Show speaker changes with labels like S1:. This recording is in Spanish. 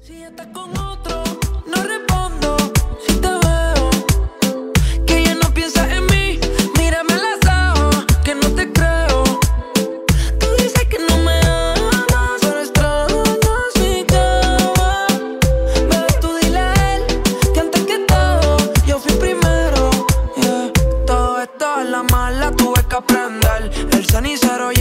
S1: Si estás con otro, no respondo. Si te veo, que ya no piensas en mí. Mírame a los ojos, que no te creo. Tú dices que no me amas, pero extrañas si te va. Bebé, tú dile a él que antes que todo yo fui primero. Yeah. Todo esto es la mala, tuve que aprender. El cenicero